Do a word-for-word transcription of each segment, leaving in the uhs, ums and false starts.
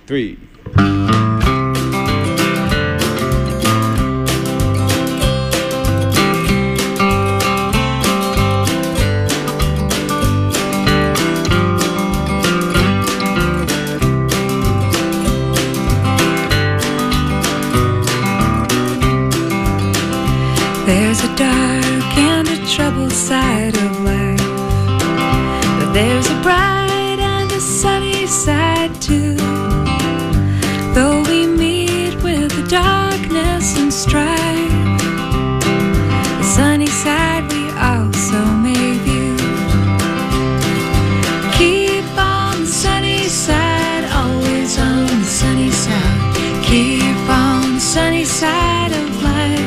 three. There's a dark and a troubled side of life, but there's a bright and a sunny side too. Though we meet with the darkness and strife, the sunny side we also may view. Keep on the sunny side, always on the sunny side. Keep on the sunny side of life.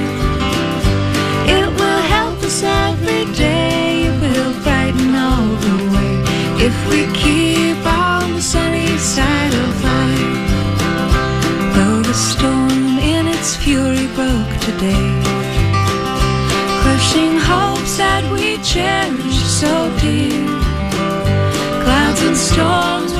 Every day it will brighten all the way if we keep on the sunny side of life. Though the storm in its fury broke today, crushing hopes that we cherish so dear, clouds and storms